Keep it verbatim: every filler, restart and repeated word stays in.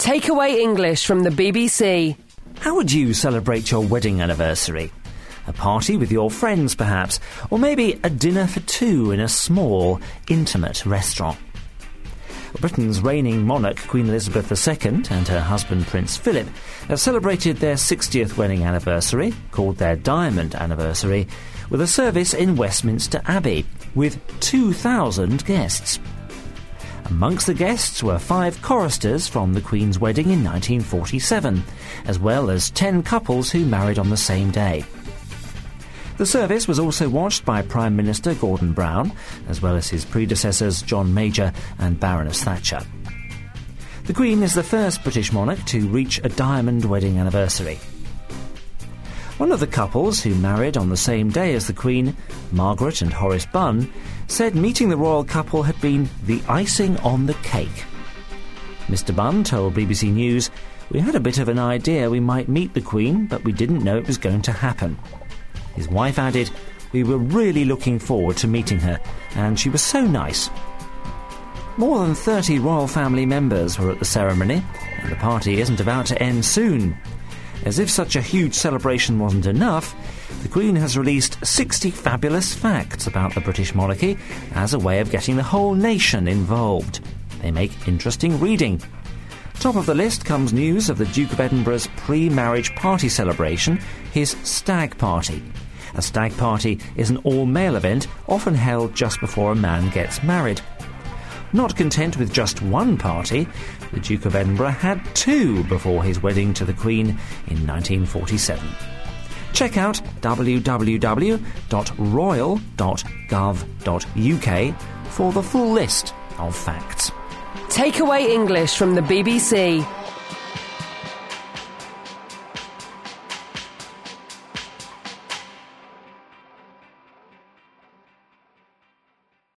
Takeaway English from the B B C. How would you celebrate your wedding anniversary? A party with your friends, perhaps, or maybe a dinner for two in a small, intimate restaurant. Britain's reigning monarch, Queen Elizabeth the Second, and her husband, Prince Philip, have celebrated their sixtieth wedding anniversary, called their Diamond Anniversary, with a service in Westminster Abbey, with two thousand guests. Amongst the guests were five choristers from the Queen's wedding in nineteen forty-seven, as well as ten couples who married on the same day. The service was also watched by Prime Minister Gordon Brown, as well as his predecessors John Major and Baroness Thatcher. The Queen is the first British monarch to reach a diamond wedding anniversary. One of the couples who married on the same day as the Queen, Margaret and Horace Bunn, said meeting the royal couple had been the icing on the cake. Mister Bunn told B B C News, "We had a bit of an idea we might meet the Queen, but we didn't know it was going to happen." His wife added, "We were really looking forward to meeting her, and she was so nice." More than thirty royal family members were at the ceremony, and the party isn't about to end soon. As if such a huge celebration wasn't enough, the Queen has released sixty fabulous facts about the British monarchy as a way of getting the whole nation involved. They make interesting reading. Top of the list comes news of the Duke of Edinburgh's pre-marriage party celebration, his stag party. A stag party is an all-male event often held just before a man gets married. Not content with just one party, the Duke of Edinburgh had two before his wedding to the Queen in nineteen forty-seven. Check out w w w dot royal dot gov dot u k for the full list of facts. Takeaway English from the B B C.